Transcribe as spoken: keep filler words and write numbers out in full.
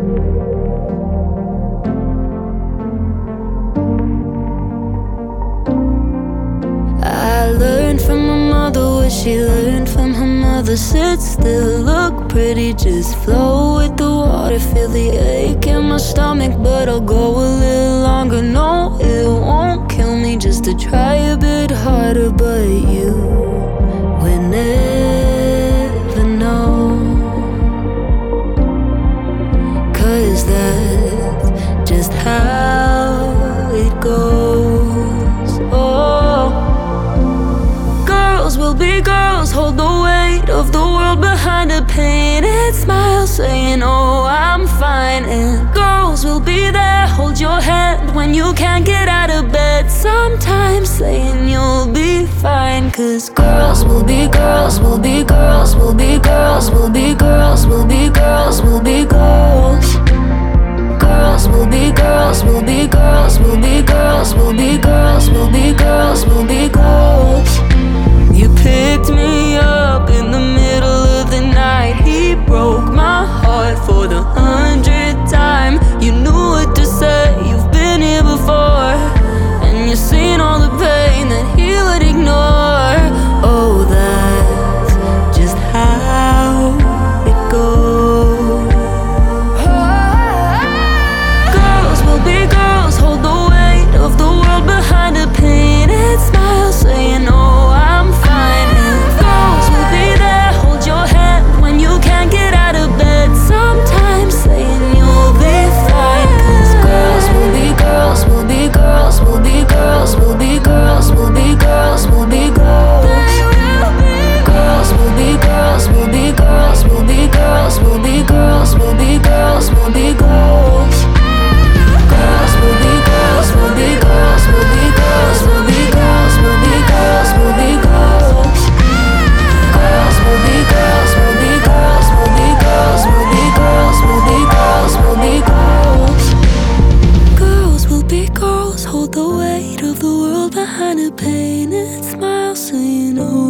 I learned from my mother what she learned from her mother. Sit still, look pretty, just flow with the water. Feel the ache in my stomach, but I'll go a little longer. No, it won't kill me just to try a bit harder. But you will never know, 'cause that's just how it goes. Oh, girls will be girls, hold the weight of the world behind a painted smile, saying, oh, I'm fine. And girls will be there, hold your hand when you can't get out of bed. Sometimes saying you'll be fine, 'cause girls will be girls, will be girls, will be girls, will be girls, will be girls, will be girls. Girls will be girls, will be girls, will be girls, will be girls, will be girls, will be girls. You picked me up in the middle of the night. He broke my heart for the hundredth time. You knew what to say, you've been here before, and you've seen all the pain that he would ignore. Oh, that's just how it goes. Girls will be girls, hold the weight of the world behind a painted smile, saying, oh, I'm fine. And girls will be there, hold your hand when you can't get out of bed. Sometimes saying you'll be fine, 'cause girls will be girls, will be girls, will be girls, will be girls, will be girls, will be girls. Girls will be girls, will be girls, will be girls, will be girls, will be girls, will be girls. Girls will be girls, will be girls, will be girls, will be girls, will be girls, will be girls. Girls will be girls, will be girls, will be girls, will be girls, will be girls, will be girls. Girls will be girls, hold the weight of the world behind a painted smile, saying, oh,